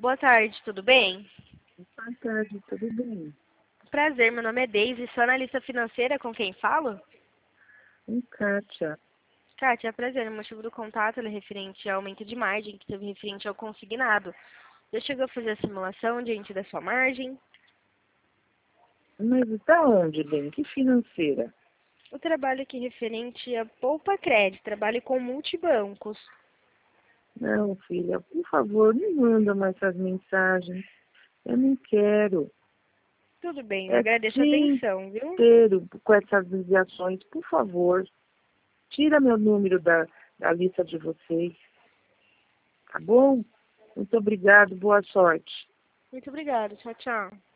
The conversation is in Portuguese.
boa tarde, tudo bem? Boa tarde, tudo bem? Prazer, meu nome é Deise, sou analista financeira, com quem falo? Kátia. Kátia, é prazer, o motivo do contato ele é referente ao aumento de margem, que teve referente ao consignado. Já chegou a fazer a simulação diante da sua margem? Mas da onde, bem? Que financeira? O trabalho aqui referente a Poupa Crédito, trabalho com multibancos. Não, filha, por favor, não manda mais essas mensagens. Eu não quero. Tudo bem, eu É agradeço a dia atenção, viu? inteiro com essas ligações. Por favor, tira meu número da lista de vocês. Tá bom? Muito obrigado, boa sorte. Muito obrigada, tchau, tchau.